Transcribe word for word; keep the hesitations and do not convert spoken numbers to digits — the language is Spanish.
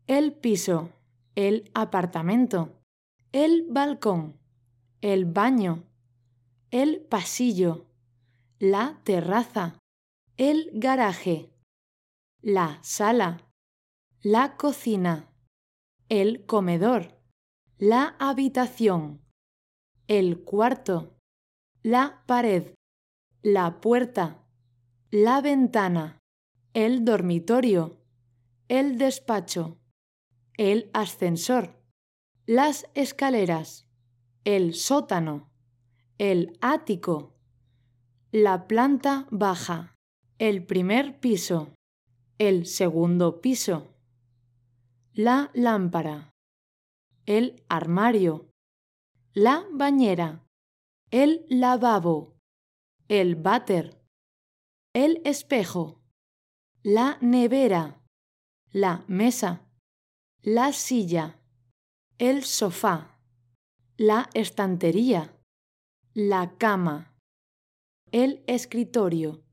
el piso, el apartamento, el balcón, el baño, el pasillo, la terraza, el garaje, la sala, la cocina, el comedor, la habitación, el cuarto, la pared, la puerta, la ventana, el dormitorio, el despacho, el ascensor, las escaleras, el sótano, el ático, la planta baja, el primer piso, el segundo piso, la lámpara, el armario, la bañera, el lavabo, el váter, el espejo, la nevera, la mesa, la silla, el sofá, la estantería, la cama, el escritorio,